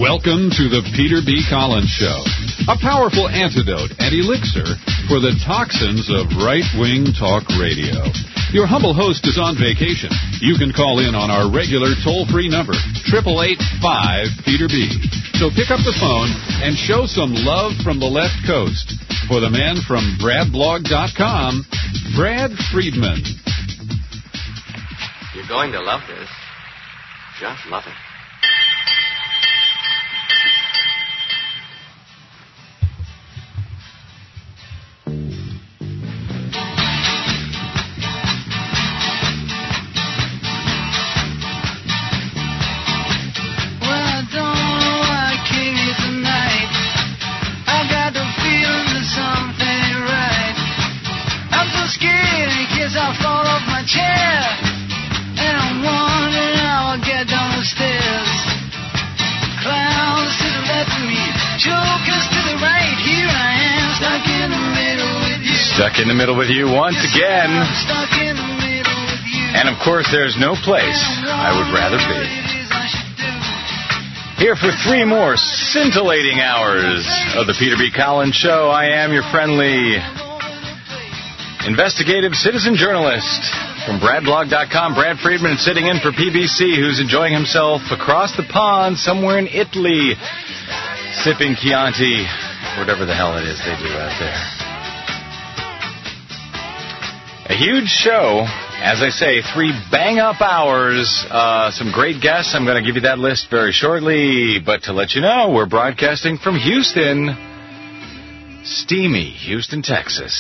Welcome to the Peter B. Collins Show, a powerful antidote and elixir for the toxins of right-wing talk radio. Your humble host is on vacation. You can call in on our regular toll-free number, 888-5-PETER-B. So pick up the phone and show some love from the left coast for the man from BradBlog.com, Brad Friedman. You're going to love this. Just love it. Stuck in the middle with you once again. And, of course, there's no place I would rather be. Here for 3 more scintillating hours of the Peter B. Collins Show. I am your friendly investigative citizen journalist from BradBlog.com, Brad Friedman, sitting in for PBC, who's enjoying himself across the pond somewhere in Italy, sipping Chianti, whatever the hell it is they do out there. A huge show, as I say, 3 bang-up hours, some great guests. I'm going to give you that list very shortly. But to let you know, we're broadcasting from Houston, steamy Houston, Texas.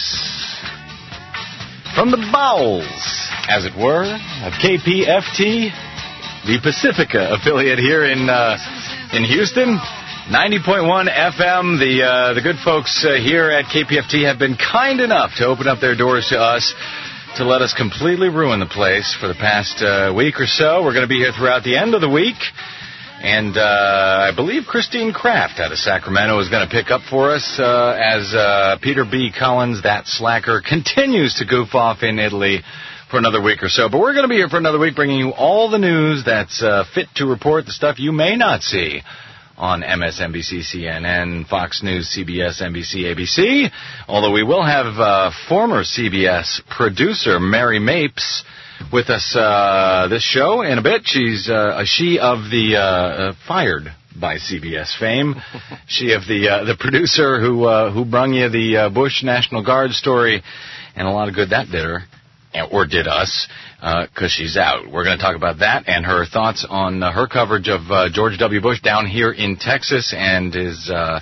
From the bowels, as it were, of KPFT, the Pacifica affiliate here in Houston. 90.1 FM. The good folks here at KPFT have been kind enough to open up their doors to us to let us completely ruin the place for the past week or so. We're going to be here throughout the end of the week. And I believe Christine Kraft out of Sacramento is going to pick up for us as Peter B. Collins, that slacker, continues to goof off in Italy for another week or so. But we're going to be here for another week bringing you all the news that's fit to report, the stuff you may not see on MSNBC, CNN, Fox News, CBS, NBC, ABC. Although we will have former CBS producer Mary Mapes with us this show in a bit. She's she of the fired by CBS fame. She of the producer who brung you the Bush National Guard story, and a lot of good that did her. Or did us, because she's out. We're going to talk about that and her thoughts on her coverage of George W. Bush down here in Texas and his, the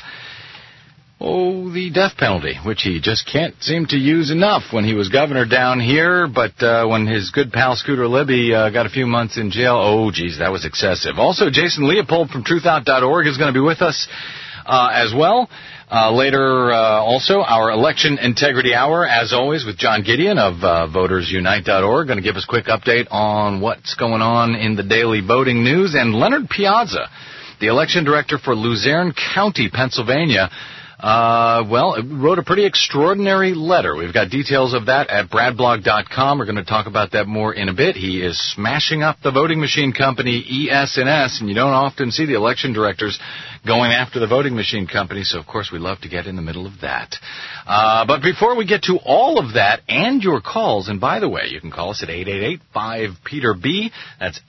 death penalty, which he just can't seem to use enough when he was governor down here. But when his good pal Scooter Libby got a few months in jail, that was excessive. Also, Jason Leopold from truthout.org is going to be with us as well. Later, also, our Election Integrity Hour, as always, with John Gideon of VotersUnite.org, going to give us a quick update on what's going on in the daily voting news. And Leonard Piazza, the election director for Luzerne County, Pennsylvania, wrote a pretty extraordinary letter. We've got details of that at BradBlog.com. We're going to talk about that more in a bit. He is smashing up the voting machine company ES&S, and you don't often see the election directors going after the voting machine company, so of course we love to get in the middle of that. But before we get to all of that and your calls, and by the way, you can call us at 888-5-PETER-B. That's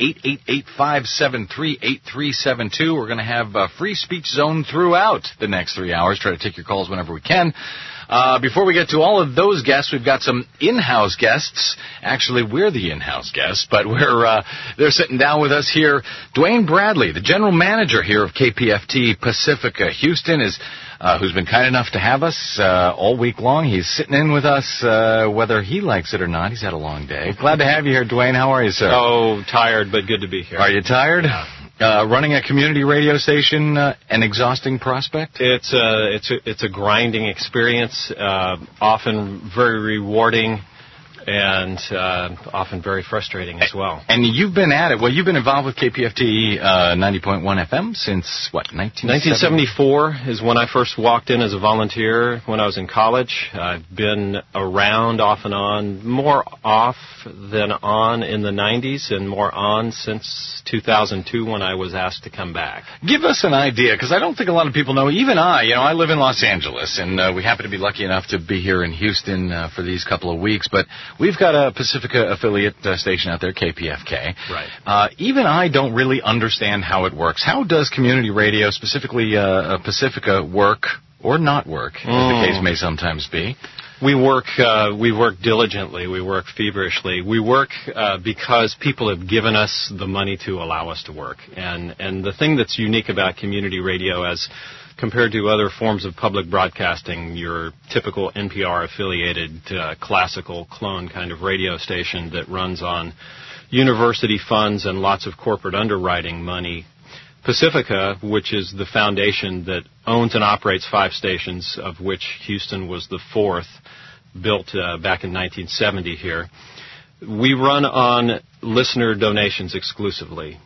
888-573-8372. We're going to have a free speech zone throughout the next 3 hours. Try to take your calls whenever we can. Before we get to all of those guests, we've got some in-house guests. Actually, we're the in-house guests, but they're sitting down with us here. Dwayne Bradley, the general manager here of KPFT Pacifica Houston, who's been kind enough to have us all week long. He's sitting in with us, whether he likes it or not. He's had a long day. Glad to have you here, Dwayne. How are you, sir? Oh, tired, but good to be here. Are you tired? Yeah. Running a community radio station, an exhausting prospect? It's a grinding experience, often very rewarding, and often very frustrating as well. And you've been at it. Well, you've been involved with KPFT 90.1 FM since, what, 1974 is when I first walked in as a volunteer when I was in college. I've been around off and on, more off than on in the 90s, and more on since 2002 when I was asked to come back. Give us an idea, because I don't think a lot of people know. Even I live in Los Angeles, and we happen to be lucky enough to be here in Houston for these couple of weeks, but we've got a Pacifica affiliate station out there, KPFK. Right. Even I don't really understand how it works. How does community radio, specifically Pacifica, work or not work, as the case may sometimes be? We work diligently. We work feverishly. We work because people have given us the money to allow us to work. And the thing that's unique about community radio, as compared to other forms of public broadcasting, your typical NPR-affiliated classical clone kind of radio station that runs on university funds and lots of corporate underwriting money, Pacifica, which is the foundation that owns and operates 5 stations, of which Houston was the 4th, built back in 1970 here. We run on listener donations exclusively,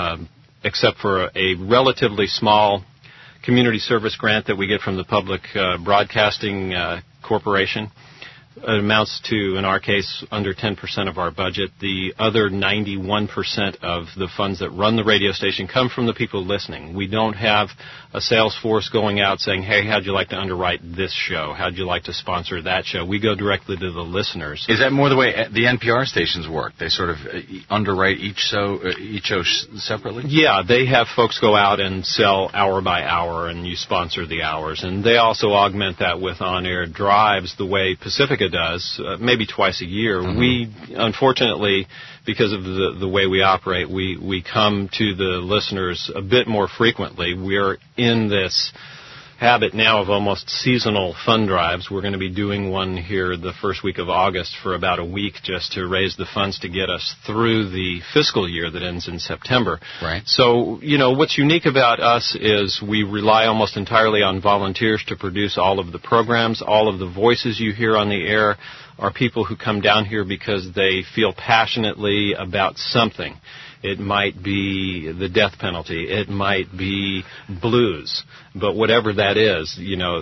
except for a relatively small community service grant that we get from the Public Broadcasting Corporation. It amounts to, in our case, under 10% of our budget. The other 91% of the funds that run the radio station come from the people listening. We don't have a sales force going out saying, hey, how'd you like to underwrite this show? How'd you like to sponsor that show? We go directly to the listeners. Is that more the way the NPR stations work? They sort of underwrite each show separately? Yeah, they have folks go out and sell hour by hour, and you sponsor the hours. And they also augment that with on-air drives the way Pacifica does, maybe twice a year. Mm-hmm. We, unfortunately, because of the way we operate, we come to the listeners a bit more frequently. We're in this habit now of almost seasonal fund drives. We're going to be doing one here the first week of August for about a week just to raise the funds to get us through the fiscal year that ends in September. Right. So, what's unique about us is we rely almost entirely on volunteers to produce all of the programs. All of the voices you hear on the air are people who come down here because they feel passionately about something. It might be the death penalty. It might be blues. But whatever that is,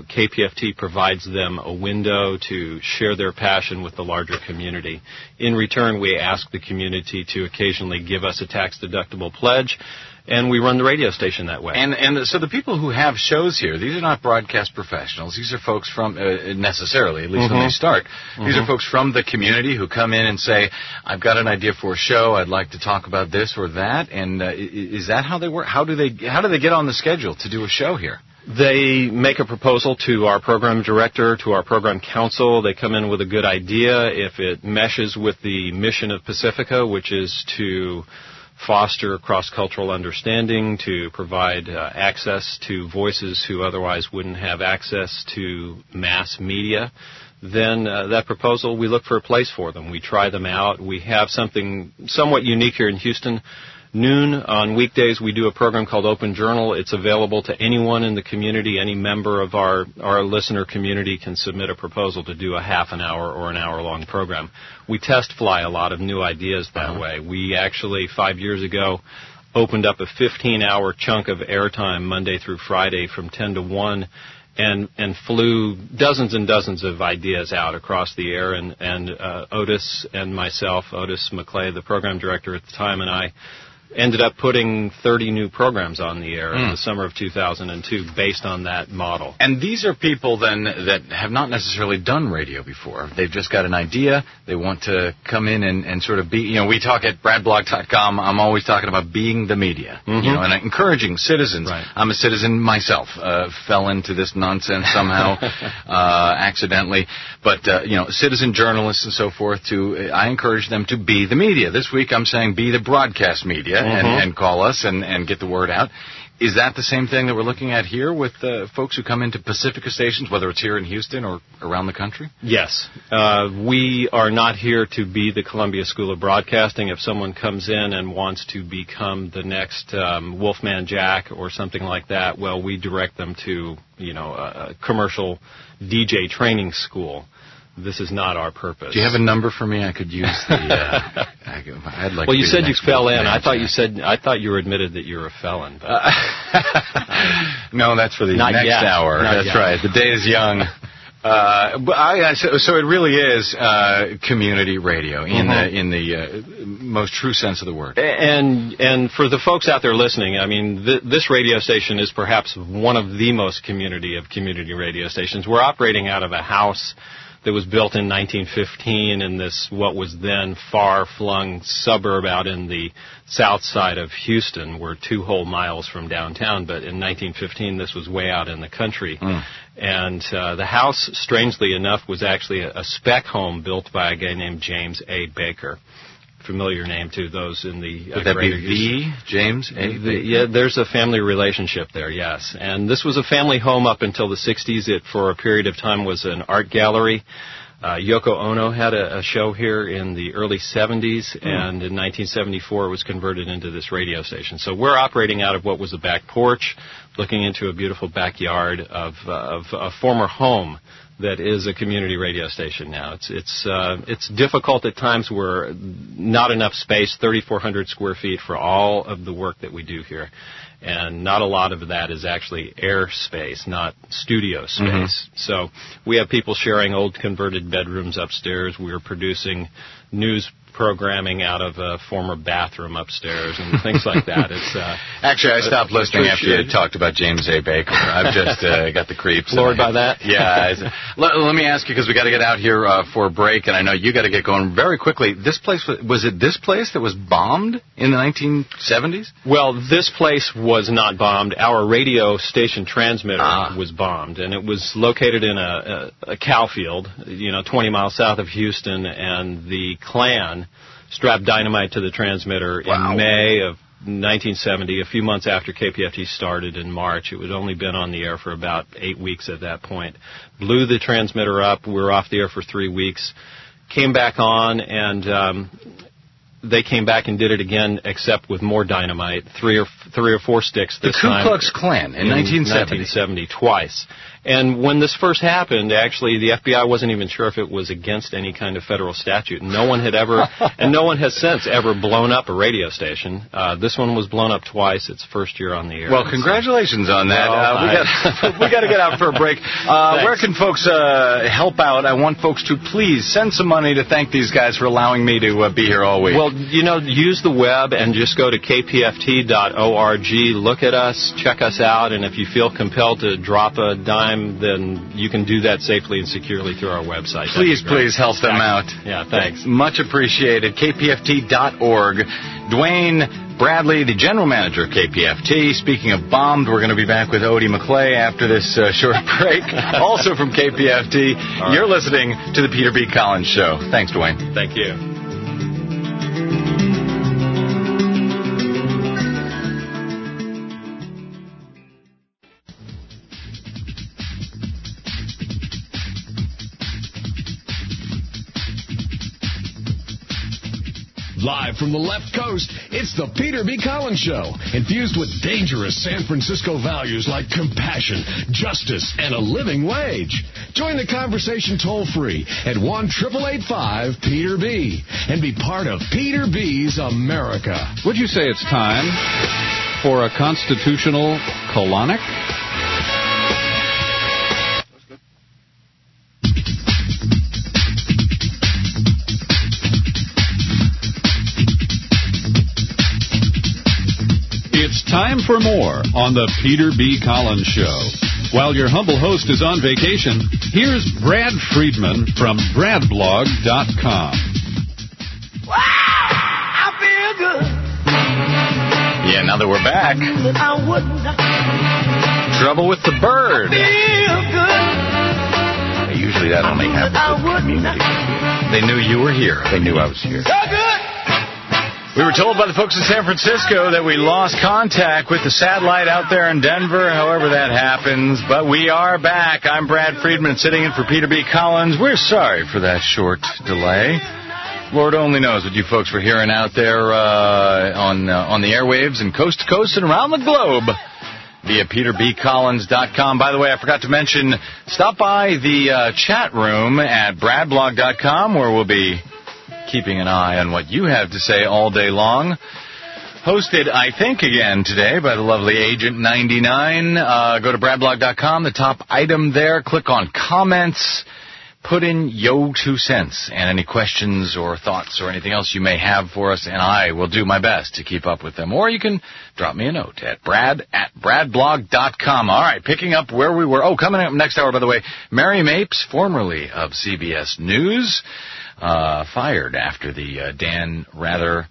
KPFT provides them a window to share their passion with the larger community. In return, we ask the community to occasionally give us a tax-deductible pledge, and we run the radio station that way. And so the people who have shows here, these are not broadcast professionals. These are folks from, necessarily, at least when they start. These are folks from the community who come in and say, I've got an idea for a show. I'd like to talk about this or that. And is that how they work? How do they get on the schedule to do a show here? They make a proposal to our program director, to our program council. They come in with a good idea. If it meshes with the mission of Pacifica, which is to foster cross-cultural understanding, to provide access to voices who otherwise wouldn't have access to mass media, then that proposal, we look for a place for them. We try them out. We have something somewhat unique here in Houston. Noon on weekdays, we do a program called Open Journal. It's available to anyone in the community. Any member of our listener community can submit a proposal to do a half an hour or an hour-long program. We test fly a lot of new ideas that way. We actually, 5 years ago, opened up a 15-hour chunk of airtime Monday through Friday from 10 to 1 and flew dozens and dozens of ideas out across the air. And Otis and myself, Otis McClay, the program director at the time, and I ended up putting 30 new programs on the air in the summer of 2002 based on that model. And these are people then that have not necessarily done radio before. They've just got an idea. They want to come in and sort of be, we talk at bradblog.com. I'm always talking about being the media, and encouraging citizens. Right. I'm a citizen myself, fell into this nonsense somehow, accidentally. But, citizen journalists and so forth, I encourage them to be the media. This week I'm saying be the broadcast media. And call us and get the word out. Is that the same thing that we're looking at here with folks who come into Pacifica stations, whether it's here in Houston or around the country? Yes. We are not here to be the Columbia School of Broadcasting. If someone comes in and wants to become the next Wolfman Jack or something like that, well, we direct them to, a commercial DJ training school. this is not our purpose. Do you have a number for me? I could use the. I'd like. Well, to you said you fell in. I thought you were admitted that you're a felon. But no, that's for the next hour. That's right. The day is young. So it really is community radio in the most true sense of the word. And for the folks out there listening, I mean, this radio station is perhaps one of the most community of community radio stations. We're operating out of a house that was built in 1915 in this what was then far-flung suburb out in the south side of Houston. We're 2 whole miles from downtown, but in 1915 this was way out in the country. And the house, strangely enough, was actually a spec home built by a guy named James A. Baker. Familiar name to those in the Would that be the James A. Baker? Yeah, there's a family relationship there, yes. And this was a family home up until the 60s. It, for a period of time, was an art gallery. Yoko Ono had a show here in the early 70s, and in 1974 it was converted into this radio station. So we're operating out of what was a back porch, looking into a beautiful backyard of a former home that is a community radio station now. It's difficult at times. We're not enough space, 3,400 square feet for all of the work that we do here. And not a lot of that is actually air space, not studio space. So we have people sharing old converted bedrooms upstairs. We're producing news programming out of a former bathroom upstairs and things like that. It's actually, I stopped listening after you had talked about James A. Baker. I've just got the creeps. Floored by that? Yeah. Let me ask you, because we got to get out here for a break, and I know you got to get going very quickly. This place, was it this place that was bombed in the 1970s? Well, this place was not bombed. Our radio station transmitter was bombed, and it was located in a cow field, 20 miles south of Houston, and the Klan strapped dynamite to the transmitter in May of 1970, a few months after KPFT started in March. It had only been on the air for about 8 weeks at that point. Blew the transmitter up. We were off the air for 3 weeks. Came back on, and they came back and did it again, except with more dynamite, three or four sticks this time. The Ku Klux Klan in 1970, twice. And when this first happened, actually, the FBI wasn't even sure if it was against any kind of federal statute. No one had ever, and no one has since ever blown up a radio station. This one was blown up twice. Its first year on the air. Well, congratulations on that. We got to get out for a break. Where can folks help out? I want folks to please send some money to thank these guys for allowing me to be here all week. Well, use the web and just go to kpft.org. Look at us, check us out, and if you feel compelled to drop a dime, then you can do that safely and securely through our website. Please help them out. Yeah, thanks. Much appreciated. kpft.org. Dwayne Bradley, the general manager of KPFT. Speaking of bombed, we're going to be back with Odie McClay after this short break. Also from KPFT. Right. You're listening to the Peter B. Collins Show. Thanks, Dwayne. Thank you. Live from the left coast, it's the Peter B. Collins Show, infused with dangerous San Francisco values like compassion, justice, and a living wage. Join the conversation toll-free at 1-888-5-PETER-B and be part of Peter B.'s America. Would you say it's time for a constitutional colonic? Time for more on the Peter B. Collins Show. While your humble host is on vacation, here's Brad Friedman from BradBlog.com. Wow, I feel good. Yeah, now that we're back. I wouldn't. Trouble with the bird. I feel good. Usually that only happens with community. They knew you were here. They knew I was here. So good. We were told by the folks in San Francisco that we lost contact with the satellite out there in Denver, however that happens. But we are back. I'm Brad Friedman, sitting in for Peter B. Collins. We're sorry for that short delay. Lord only knows what you folks were hearing out there on the airwaves and coast to coast and around the globe. via peterbcollins.com. By the way, I forgot to mention, stop by the chat room at bradblog.com, where we'll be keeping an eye on what you have to say all day long. Hosted, I think, again today by the lovely Agent 99. Go to bradblog.com, the top item there. Click on comments. Put in yo 2 cents and any questions or thoughts or anything else you may have for us, and I will do my best to keep up with them. Or you can drop me a note at brad@bradblog.com. All right, picking up where we were. Oh, coming up next hour, by the way, Mary Mapes, formerly of CBS News, fired after the Dan Rather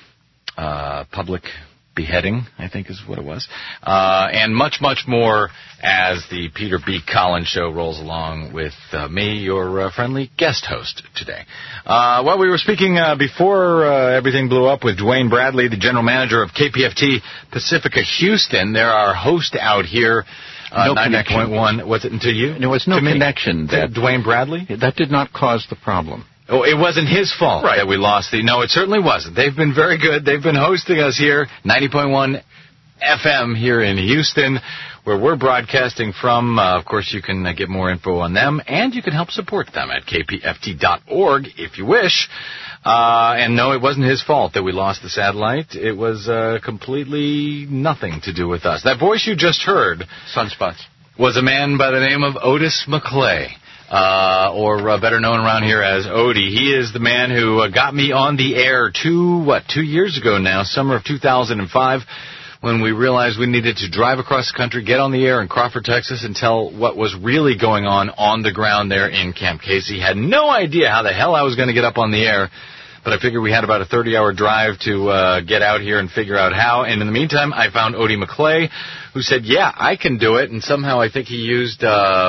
public beheading, I think is what it was. And much, much more as the Peter B. Collins Show rolls along with me, your friendly guest host today. Well, we were speaking before everything blew up with Dwayne Bradley, the general manager of KPFT Pacifica Houston. They're our host out here. No connection. 90.1. Was it to you? There was no connection. Dwayne Bradley? That did not cause the problem. Oh, it wasn't his fault that we lost the... No, it certainly wasn't. They've been very good. They've been hosting us here, 90.1 FM here in Houston, where we're broadcasting from. Of course, you can get more info on them, and you can help support them at kpft.org if you wish. And no, it wasn't his fault that we lost the satellite. It was completely nothing to do with us. That voice you just heard... Sunspots. ...was a man by the name of Otis McClay. Or better known around here as Odie. He is the man who got me on the air 2 years ago now, summer of 2005, when we realized we needed to drive across the country, get on the air in Crawford, Texas, and tell what was really going on the ground there in Camp Casey. Had no idea how the hell I was going to get up on the air, but I figured we had about a 30-hour drive to get out here and figure out how. And in the meantime, I found Odie McClay, who said, yeah, I can do it. And somehow I think he used...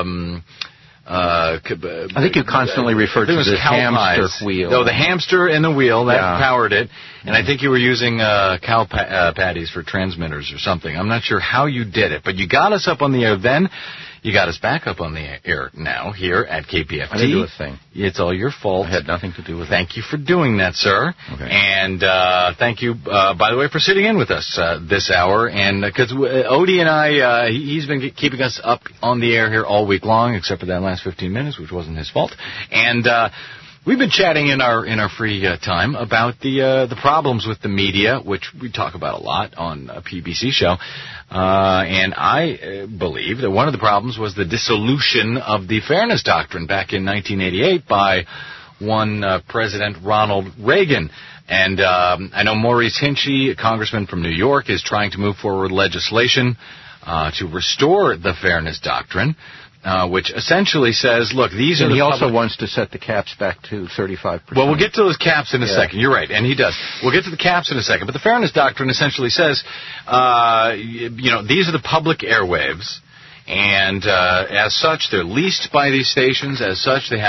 I think you constantly referred to the hamster wheel. No, the hamster and the wheel, that powered it. And I think you were using cow patties for transmitters or something. I'm not sure how you did it, but you got us up on the air then. You got us back up on the air now here at KPFT. I didn't do a thing. It's all your fault. I had nothing to do with it. Thank you for doing that, sir. Okay. And thank you, by the way, for sitting in with us this hour. And because Odie and I, he's been keeping us up on the air here all week long, except for that last 15 minutes, which wasn't his fault. And we've been chatting in our free time about the problems with the media, which we talk about a lot on a PBC show. And I believe that one of the problems was the dissolution of the Fairness Doctrine back in 1988 by one President Ronald Reagan. And I know Maurice Hinchey, a congressman from New York, is trying to move forward legislation to restore the Fairness Doctrine. Which essentially says, look, these are and the he also wants to set the caps back to 35%. Well, we'll get to those caps in a second. You're right, and he does. We'll get to the caps in a second. But the Fairness Doctrine essentially says, these are the public airwaves, and as such, they're leased by these stations. As such, they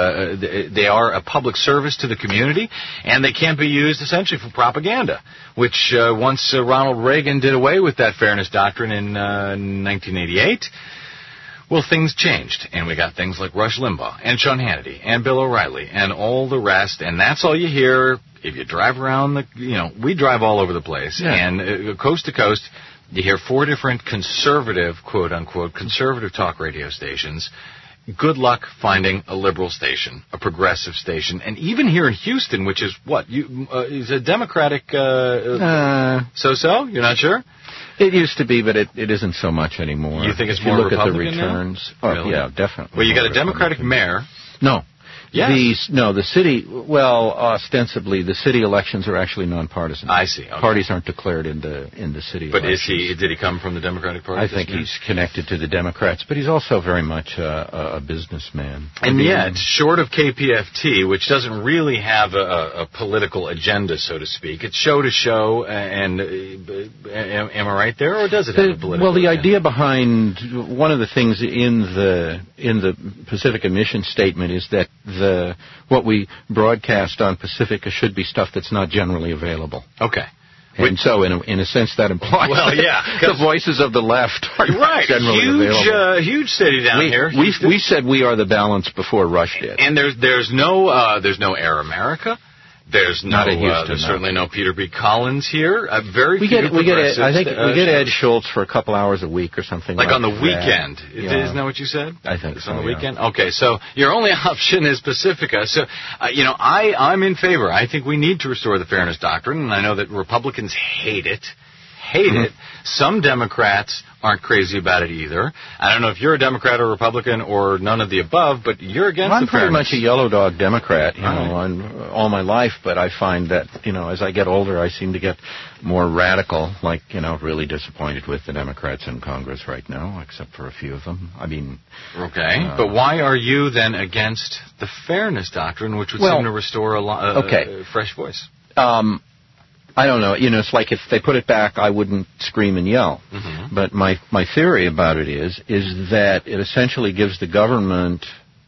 are a public service to the community, and they can't be used essentially for propaganda, which once Ronald Reagan did away with that Fairness Doctrine in 1988, well, things changed, and we got things like Rush Limbaugh and Sean Hannity and Bill O'Reilly and all the rest, and that's all you hear if you drive around we drive all over the place, and coast to coast, you hear 4 different conservative, quote-unquote, conservative talk radio stations. Good luck finding a liberal station, a progressive station, and even here in Houston, which is is a Democratic so-so? You're not sure? It used to be, but it isn't so much anymore. You think it's if more you look Republican at the returns? Now? Oh, Really? Yeah, definitely. Well, you got a Democratic mayor. No. Yeah. The city, ostensibly, the city elections are actually nonpartisan. I see. Okay. Parties aren't declared in the city But elections. did he come from the Democratic Party? I think he's connected to the Democrats, but he's also very much a businessman. And yet, short of KPFT, which doesn't really have a political agenda, so to speak, it's show to show, and am I right there, or does it have a political agenda? Well, the idea behind one of the things in the Pacifica mission statement is that what we broadcast on Pacifica should be stuff that's not generally available. Okay. And so, in a sense, that implies the voices of the left are not generally available. Huge city down here. We said we are the balance before Rush did. And there's no Air America. There's not in Houston. There's certainly no Peter B. Collins here. Very we few get progressives. I think we get Ed Schultz for a couple hours a week or something like on the that. weekend. Yeah. Isn't that what you said? I think it's so. on the yeah. weekend. Okay, so your only option is Pacifica. So I'm in favor. I think we need to restore the fairness doctrine, and I know that Republicans hate it. Some Democrats aren't crazy about it either. I don't know if you're a Democrat or Republican or none of the above, but you're against I'm the fairness. pretty much a yellow dog Democrat, all my life, but I find that, as I get older, I seem to get more radical, really disappointed with the Democrats in Congress right now, except for a few of them. Okay, but why are you then against the fairness doctrine, which would seem to restore a fresh voice? I don't know. It's like if they put it back, I wouldn't scream and yell. Mm-hmm. But my theory about it is that it essentially gives the government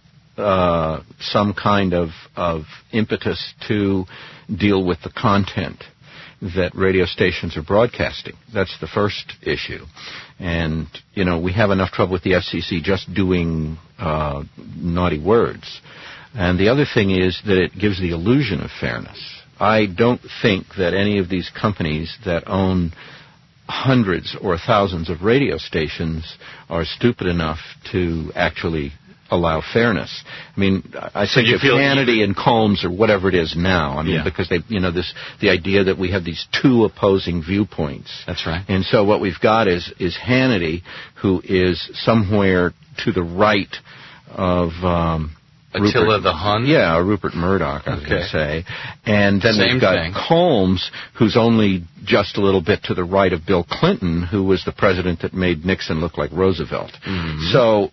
some kind of impetus to deal with the content that radio stations are broadcasting. That's the first issue. And, we have enough trouble with the FCC just doing naughty words. And the other thing is that it gives the illusion of fairness. I don't think that any of these companies that own hundreds or thousands of radio stations are stupid enough to actually allow fairness. I think if Hannity and Colmes or whatever it is now, because they, the idea that we have these two opposing viewpoints. That's right. And so what we've got is Hannity, who is somewhere to the right of Attila the Hun? Yeah, Rupert Murdoch, I was going to say. And then we've got Colmes, who's only just a little bit to the right of Bill Clinton, who was the president that made Nixon look like Roosevelt. Mm-hmm. So,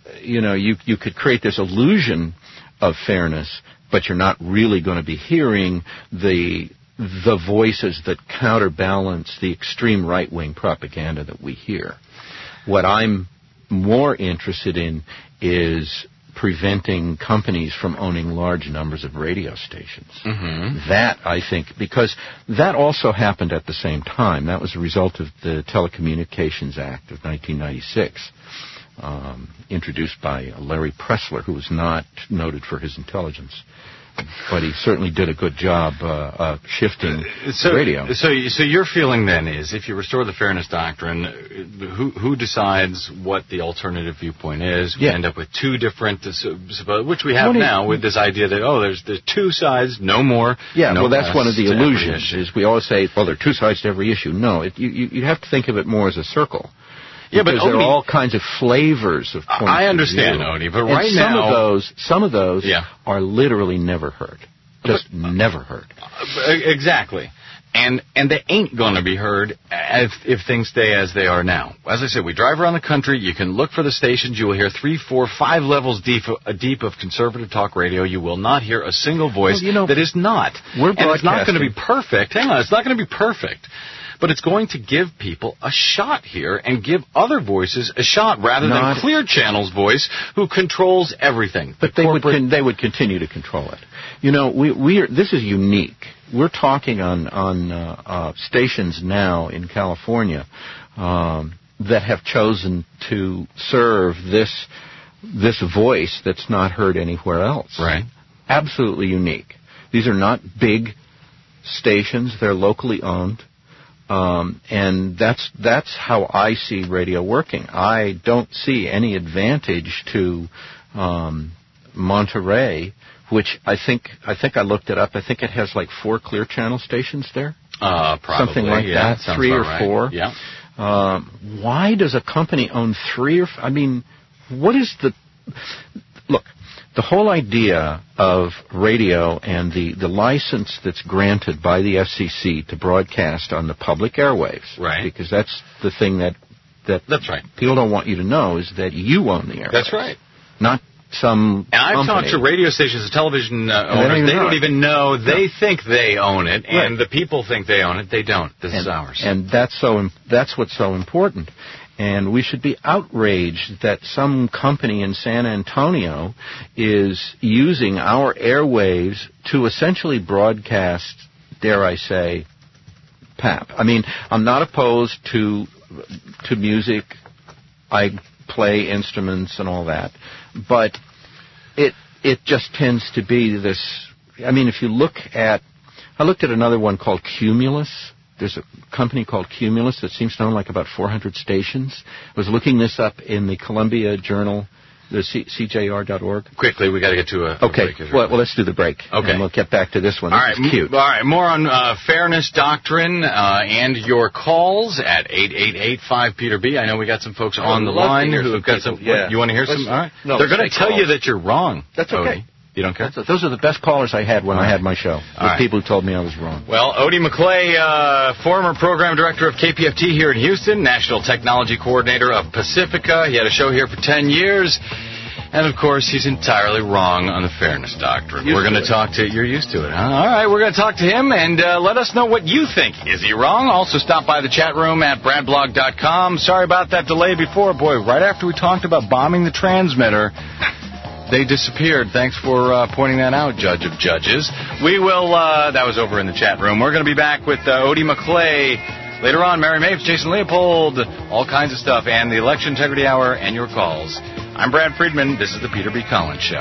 you could create this illusion of fairness, but you're not really going to be hearing the voices that counterbalance the extreme right-wing propaganda that we hear. What I'm more interested in is preventing companies from owning large numbers of radio stations. Mm-hmm. That, I think, because that also happened at the same time. That was a result of the Telecommunications Act of 1996, introduced by Larry Pressler, who was not noted for his intelligence. But he certainly did a good job shifting radio. So your feeling then is, if you restore the fairness doctrine, who decides what the alternative viewpoint is? We end up with two different, which we have now, with this idea that there's two sides, no more. Yeah, that's one of the illusions. Is we always say, there are two sides to every issue. No, you have to think of it more as a circle. Yeah, but there are all kinds of flavors of points I understand, Odie, but right now some of those are literally never heard. Just never heard. Exactly. And they ain't going to be heard if things stay as they are now. As I said, we drive around the country. You can look for the stations. You will hear 3, 4, 5 levels deep of conservative talk radio. You will not hear a single voice that is not. And it's not going to be perfect. Hang on, it's not going to be perfect. But it's going to give people a shot here and give other voices a shot rather than Clear Channel's voice, who controls everything. But they would continue to control it. This is unique. We're talking on stations now in California that have chosen to serve this voice that's not heard anywhere else. Right. Absolutely unique. These are not big stations. They're locally owned. And that's how I see radio working. I don't see any advantage to Monterey, which I think I looked it up. I think it has like 4 Clear Channel stations there. Probably. Something like that, 3 or 4. Right. Yeah. Why does a company own 3 or... what is the... Look, the whole idea of radio and the license that's granted by the FCC to broadcast on the public airwaves, right? Because that's the thing that that's right. People don't want you to know is that you own the airwaves. That's right. Not some. And I've talked to radio stations and television owners. They don't even know. They think they own it, and the people think they own it. They don't. This is ours. And that's what's so important. And we should be outraged that some company in San Antonio is using our airwaves to essentially broadcast, dare I say, pap. I'm not opposed to music. I play instruments and all that. But it just tends to be this... if you look at I looked at another one called Cumulus. There's a company called Cumulus that seems to own like about 400 stations. I was looking this up in the Columbia Journal, the CJR.org. Quickly, we got to get to a break. Well, let's do the break. Okay. And we'll get back to this one. All right. This is cute. All right. More on fairness doctrine and your calls at 888-5-PETER-B. I know we got some folks on the line who have got some. Yeah. You want to hear some? All right. No, they're going to tell you that you're wrong. That's okay. Odie. You don't care? Those are the best callers I had when I had my show. People who told me I was wrong. Well, Odie McClay, former program director of KPFT here in Houston, national technology coordinator of Pacifica. He had a show here for 10 years. And, of course, he's entirely wrong on the fairness doctrine. We're going to talk to... You're used to it, huh? All right, we're going to talk to him and let us know what you think. Is he wrong? Also, stop by the chat room at bradblog.com. Sorry about that delay before. Boy, right after we talked about bombing the transmitter... They disappeared. Thanks for pointing that out, Judge of Judges. We will, that was over in the chat room. We're going to be back with Odie McClay later on. Mary Mapes, Jason Leopold, all kinds of stuff, and the Election Integrity Hour and your calls. I'm Brad Friedman. This is the Peter B. Collins Show.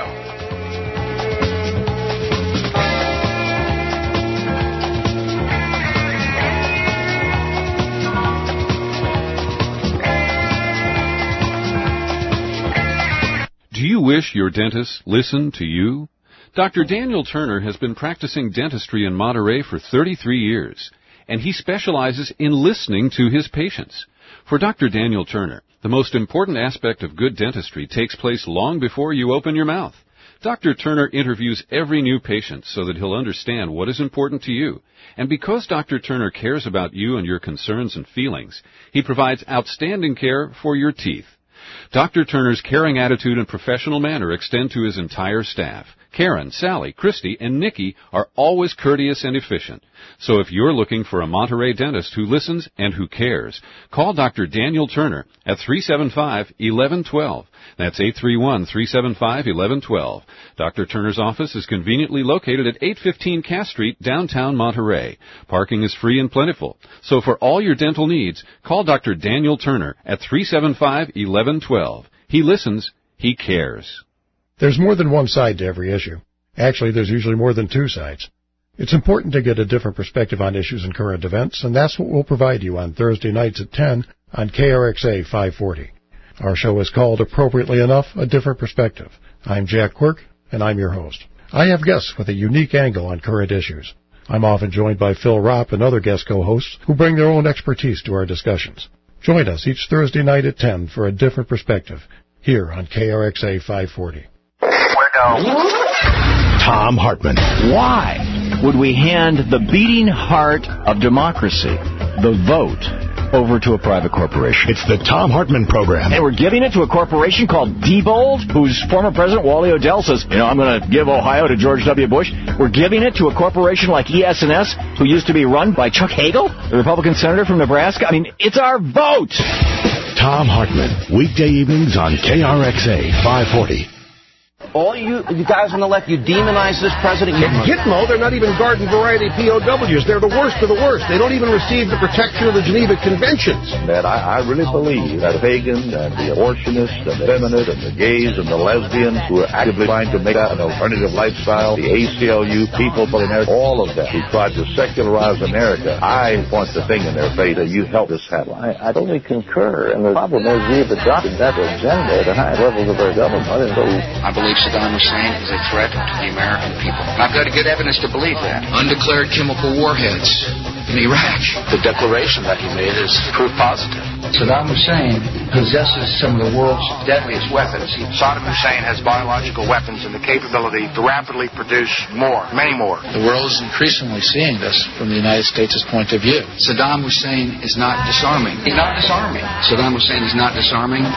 Do you wish your dentist listened to you? Dr. Daniel Turner has been practicing dentistry in Monterey for 33 years, and he specializes in listening to his patients. For Dr. Daniel Turner, the most important aspect of good dentistry takes place long before you open your mouth. Dr. Turner interviews every new patient so that he'll understand what is important to you. And because Dr. Turner cares about you and your concerns and feelings, he provides outstanding care for your teeth. Dr. Turner's caring attitude and professional manner extend to his entire staff. Karen, Sally, Christy, and Nikki are always courteous and efficient. So if you're looking for a Monterey dentist who listens and who cares, call Dr. Daniel Turner at 375-1112. That's 831-375-1112. Dr. Turner's office is conveniently located at 815 Cass Street, downtown Monterey. Parking is free and plentiful. So for all your dental needs, call Dr. Daniel Turner at 375-1112. He listens. He cares. There's more than one side to every issue. Actually, there's usually more than two sides. It's important to get a different perspective on issues and current events, and that's what we'll provide you on Thursday nights at 10 on KRXA 540. Our show is called, appropriately enough, A Different Perspective. I'm Jack Quirk, and I'm your host. I have guests with a unique angle on current issues. I'm often joined by Phil Ropp and other guest co-hosts who bring their own expertise to our discussions. Join us each Thursday night at 10 for A Different Perspective, here on KRXA 540. Tom Hartman. Why would we hand the beating heart of democracy, the vote, over to a private corporation? It's the Tom Hartman Program. And we're giving it to a corporation called Diebold, whose former president, Wally O'Dell, says, I'm going to give Ohio to George W. Bush. We're giving it to a corporation like ES&S, who used to be run by Chuck Hagel, the Republican senator from Nebraska. I mean, it's our vote. Tom Hartman, weekday evenings on KRXA 540. All you guys on the left, you demonize this president. In Gitmo, they're not even garden variety POWs. They're the worst of the worst. They don't even receive the protection of the Geneva Conventions. That I really believe that the pagans and the abortionists and the feminists and the gays and the lesbians who are actively trying to make that an alternative lifestyle, the ACLU, People for America, all of them who tried to secularize America, I point the finger in their face that you helped us have. I totally concur. And the problem is we've adopted that agenda at the high levels of our government. And so I believe Saddam Hussein is a threat to the American people. And I've got good evidence to believe that. Undeclared chemical warheads in Iraq. The declaration that he made is proof positive. Saddam Hussein possesses some of the world's deadliest weapons. Saddam Hussein has biological weapons and the capability to rapidly produce more, many more. The world is increasingly seeing this from the United States' point of view. Saddam Hussein is not disarming. He's not disarming. Saddam Hussein is not disarming.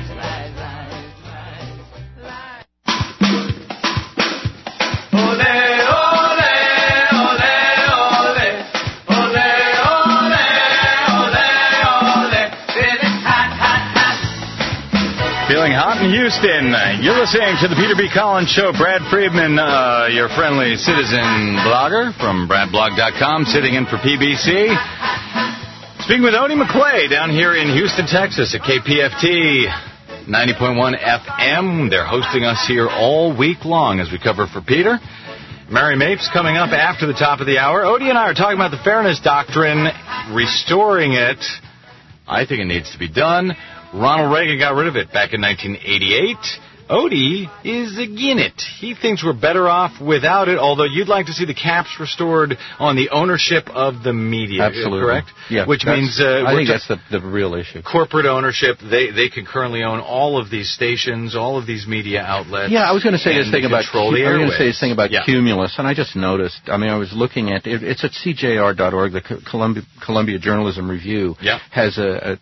Feeling hot in Houston. You're listening to the Peter B. Collins Show. Brad Friedman, your friendly citizen blogger from bradblog.com, sitting in for PBC. Speaking with Odie McClay down here in Houston, Texas at KPFT 90.1 FM. They're hosting us here all week long as we cover for Peter. Mary Mapes coming up after the top of the hour. Odie and I are talking about the fairness doctrine, restoring it. I think it needs to be done. Ronald Reagan got rid of it back in 1988. Odie is again it. He thinks we're better off without it, although you'd like to see the caps restored on the ownership of the media. Absolutely. Correct? Yeah. Which means... I think that's the real issue. Corporate ownership. They can currently own all of these stations, all of these media outlets. Yeah, I was going to say this thing about Yeah. Cumulus, and I just noticed. I mean, I was looking at it. It's at CJR.org. The Columbia Journalism Review has a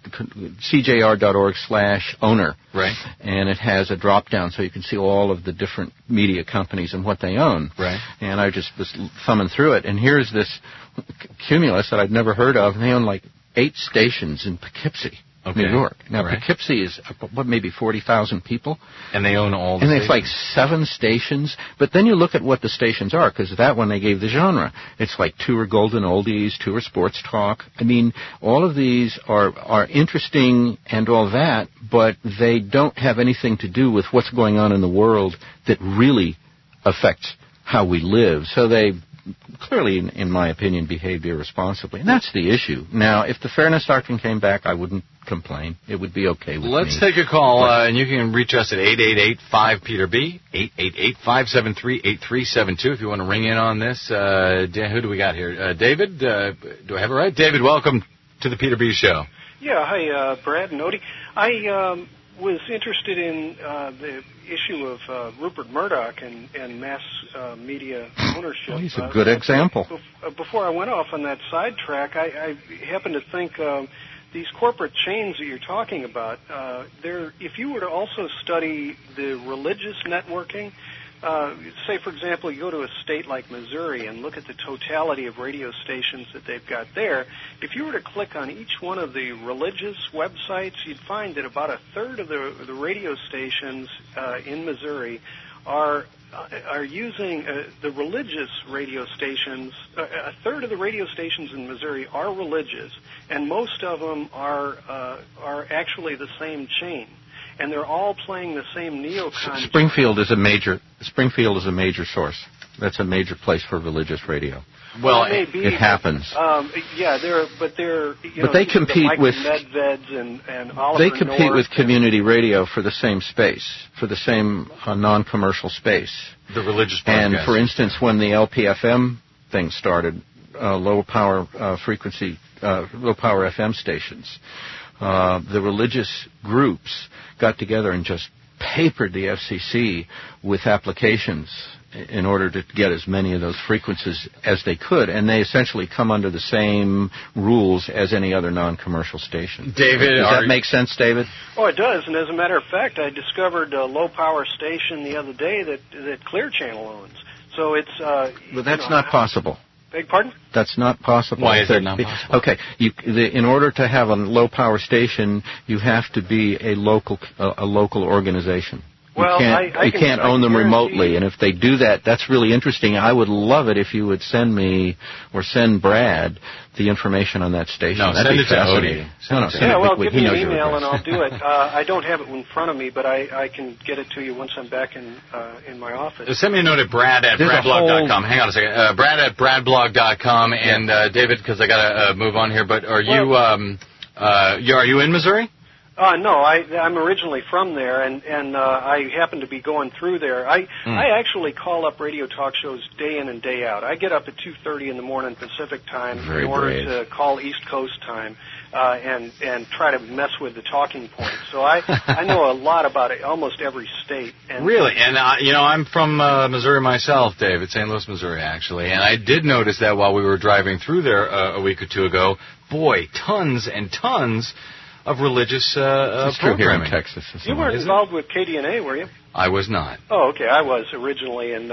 CJR.org/owner. Right. And it has a drop-down so you can see all of the different media companies and what they own. Right. And I just was thumbing through it, and here's this Cumulus that I'd never heard of, and they own like 8 stations in Poughkeepsie, New York. Now, Poughkeepsie is, maybe 40,000 people? And they own all the stations? And it's like 7 stations. But then you look at what the stations are, because that one they gave the genre. It's like 2 are golden oldies, 2 are sports talk. I mean, all of these are interesting and all that, but they don't have anything to do with what's going on in the world that really affects how we live. So they clearly, in my opinion, behaved irresponsibly. And that's the issue. Now, if the fairness doctrine came back, I wouldn't complain. It would be okay with me. Let's take a call, and you can reach us at 888-5-PETER-B, 888-573-8372 if you want to ring in on this. Who do we got here? David? Do I have it right? David, welcome to the Peter B. Show. Yeah, hi, Brad and Odie. I was interested in the issue of Rupert Murdoch and mass media ownership. Well, he's a good example. Before I went off on that sidetrack, I happened to think these corporate chains that you're talking about, if you were to also study the religious networking, say, for example, you go to a state like Missouri and look at the totality of radio stations that they've got there. If you were to click on each one of the religious websites, you'd find that about a third of the radio stations in Missouri are using the religious radio stations. A third of the radio stations in Missouri are religious, and most of them are actually the same chain. And they're all playing the same neocon. Springfield is a major source. That's a major place for religious radio. Well, it happens. But they compete with Medveds and Oliver They compete North with community radio for the same space, for the same non-commercial space. The religious broadcast. And for instance, when the LPFM thing started, low power FM stations, the religious groups got together and just papered the FCC with applications in order to get as many of those frequencies as they could, and they essentially come under the same rules as any other non-commercial station. David, does that make sense, David? Oh, it does, and as a matter of fact, I discovered a low-power station the other day that Clear Channel owns. So it's... But that's not possible. Beg pardon? That's not possible. Why is it not possible? Okay, in order to have a low-power station, you have to be a local organization. Well, you can't own them remotely, and if they do that, that's really interesting. I would love it if you would send me or send Brad the information on that station. No, That'd send be it to fascinating. Odie. Give me an email and I'll do it. I don't have it in front of me, but I can get it to you once I'm back in my office. Send me a note at brad@bradblog.com. Hang on a second. Brad@bradblog.com. And David, because I got to move on here, but are you in Missouri? No, I'm originally from there, and I happen to be going through there. I actually call up radio talk shows day in and day out. I get up at 2:30 in the morning Pacific time in order to call East Coast time and try to mess with the talking points. So I know a lot about it, almost every state. And really? And I'm from Missouri myself, David, St. Louis, Missouri, actually. And I did notice that while we were driving through there a week or two ago. Boy, tons and tons of religious programming. Here in Texas. You weren't involved with KDNA, were you? I was not. Oh, okay. I was originally, and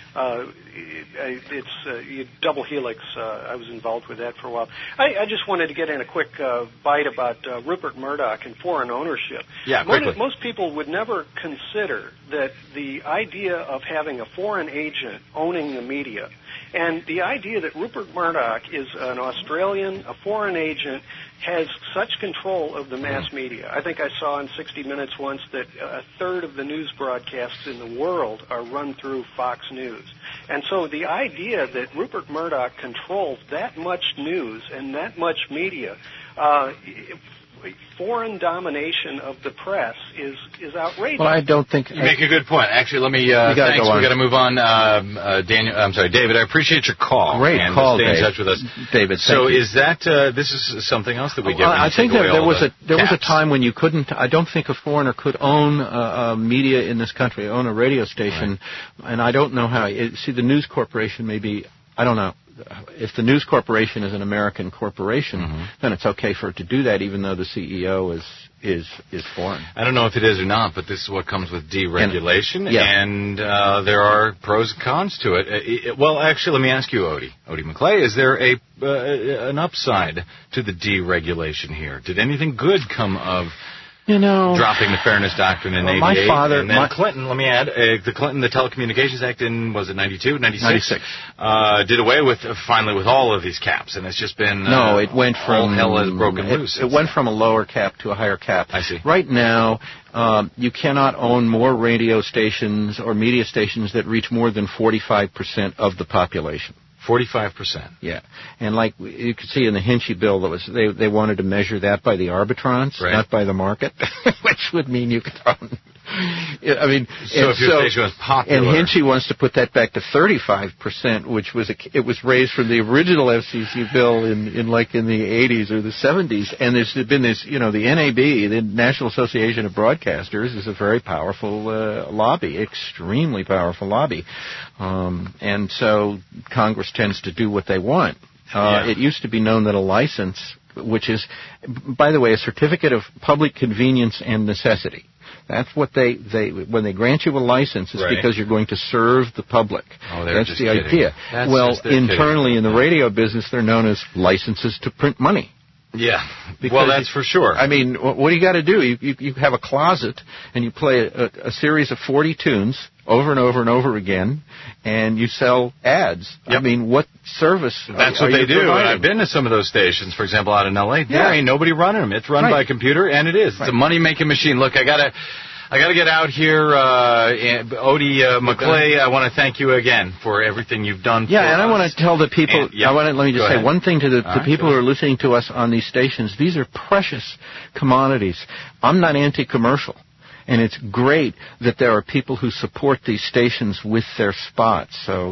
it's Double Helix. I was involved with that for a while. I just wanted to get in a quick bite about Rupert Murdoch and foreign ownership. Yeah, quickly. Most people would never consider that the idea of having a foreign agent owning the media, and the idea that Rupert Murdoch is an Australian, a foreign agent, has such control of the mass media. I think I saw in 60 Minutes once that a third of the news broadcasts in the world are run through Fox News. And so the idea that Rupert Murdoch controls that much news and that much media, foreign domination of the press is outrageous. Well, I don't think... You make a good point. Actually, let me... thanks. We got to move on. David, I appreciate your call. Great call, Stay Dave. in touch with us. David, so is that... this is something else that we get I think there was a time when you couldn't... I don't think a foreigner could own media in this country, own a radio station, right. And I don't know how... See, the News Corporation may be... I don't know. If the News Corporation is an American corporation, then it's okay for it to do that, even though the CEO is foreign. I don't know if it is or not, but this is what comes with deregulation, and there are pros and cons to it. Well, actually, let me ask you, Odie McClay, is there an upside to the deregulation here? Did anything good come of... dropping the Fairness Doctrine in 88. My father... And then Clinton, let me add, the Telecommunications Act in, was it 92, 96? 96. Did away with, finally, with all of these caps, and it's just been... No, it went from... All hell has broken loose. It went from a lower cap to a higher cap. I see. Right now, you cannot own more radio stations or media stations that reach more than 45% of the population. 45%. Yeah. And like you could see in the Hinchy bill, that was they wanted to measure that by the arbitrons, not by the market, which would mean you could own... I mean, so if your station was popular... And Hinchy wants to put that back to 35%, which was it was raised from the original FCC bill in the 80s or the 70s. And there's been this, the NAB, the National Association of Broadcasters, is a very powerful lobby, extremely powerful lobby. And so Congress tends to do what they want. It used to be known that a license, which is, by the way, a certificate of public convenience and necessity. That's what when they grant you a license, it's because you're going to serve the public. Oh, they're That's just the kidding. idea. That's Internally in the radio business, they're known as licenses to print money. Yeah, well, that's for sure. I mean, what do you got to do? You have a closet, and you play a series of 40 tunes over and over and over again, and you sell ads. Yep. I mean, what service That's what they do. And I've been to some of those stations, for example, out in L.A. There ain't nobody running them. It's run by a computer, and it is. It's a money-making machine. Look, I gotta get out here, Odie McClay. I want to thank you again for everything you've done. For and I want to tell the people. Let me just say ahead. one thing to the people who are listening to us on these stations. These are precious commodities. I'm not anti-commercial, and it's great that there are people who support these stations with their spots. So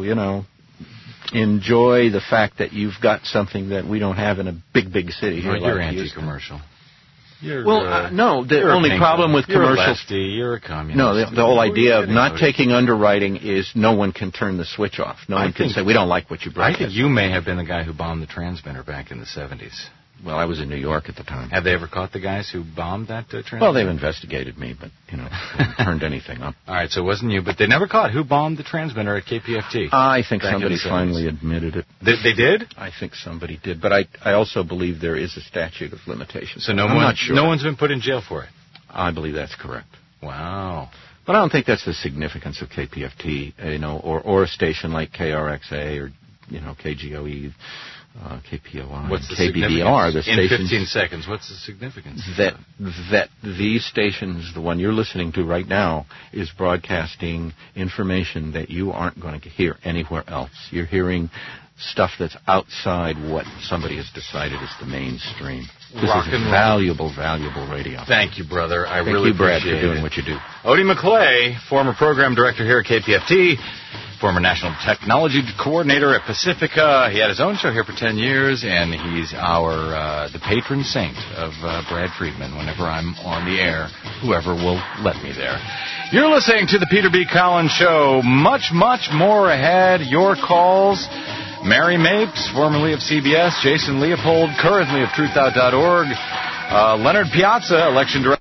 enjoy the fact that you've got something that we don't have in a big city here. You're anti-commercial. No, the only problem with commercials... You're a lefty, you're a communist. No, the whole idea of not taking underwriting is no one can turn the switch off. No one can say, we don't like what you broadcast. I think you may have been the guy who bombed the transmitter back in the 70s. Well, I was in New York at the time. Have they ever caught the guys who bombed that transmitter? Well, they've investigated me, but, haven't turned anything up. All right, so it wasn't you, but they never caught who bombed the transmitter at KPFT. I think somebody finally admitted it. They did? I think somebody did, but I also believe there is a statute of limitations. So no one's been put in jail for it? I believe that's correct. Wow. But I don't think that's the significance of KPFT, or a station like KRXA or, KGOE. KPOI, what's the KBBR, the stations. In 15 seconds, what's the significance? That these stations, the one you're listening to right now, is broadcasting information that you aren't going to hear anywhere else. You're hearing stuff that's outside what somebody has decided is the mainstream. This is valuable radio. Thank you, brother. I really appreciate it. Thank you, Brad, for doing what you do. Odie McClay, former program director here at KPFT, former national technology coordinator at Pacifica. He had his own show here for 10 years, and he's the patron saint of Brad Friedman whenever I'm on the air, whoever will let me there. You're listening to the Peter B. Collins Show. Much, much more ahead. Your calls. Mary Mapes, formerly of CBS. Jason Leopold, currently of TruthOut.org. Leonard Piazza, election director.